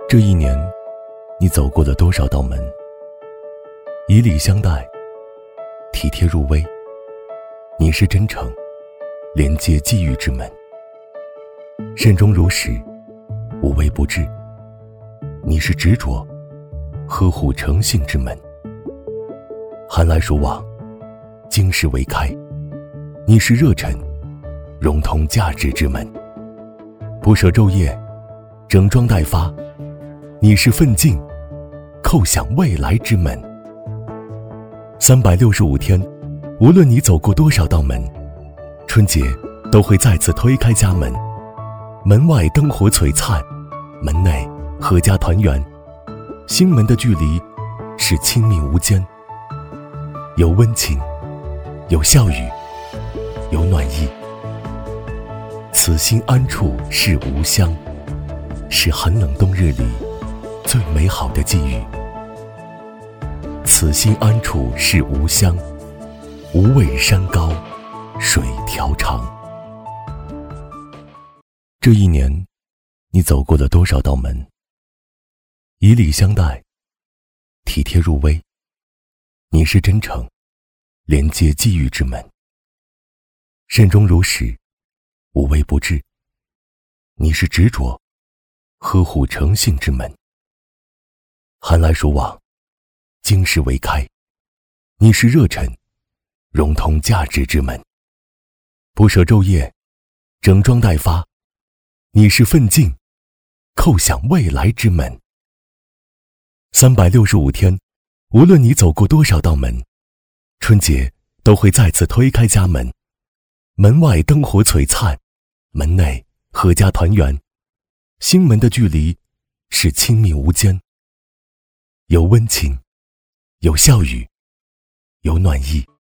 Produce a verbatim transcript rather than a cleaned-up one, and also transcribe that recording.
这一年，你走过了多少道门？以礼相待，体贴入微。你是真诚，连接际遇之门。慎终如始，无微不至。你是执着，呵护诚信之门。寒来暑往，经世未开。你是热忱，融通价值之门。不舍昼夜，整装待发。你是奋进，叩响未来之门。三百六十五天，无论你走过多少道门，春节都会再次推开家门。门外灯火璀璨，门内阖家团圆。心门的距离是亲密无间，有温情，有笑语，有暖意。此心安处是吾乡，是寒冷冬日里最美好的际遇。此心安处是吾乡，无畏山高水迢长。这一年，你走过了多少道门？以礼相待，体贴入微。你是真诚，连接际遇之门。慎终如始，无微不至。你是执着，呵护诚信之门。寒来暑往，经世未开。你是热忱，融通价值之门。不舍昼夜，整装待发。你是奋进，叩响未来之门。三百六十五天，无论你走过多少道门，春节都会再次推开家门。门外灯火璀璨，门内阖家团圆。心门的距离是亲密无间，有温情，有笑语，有暖意。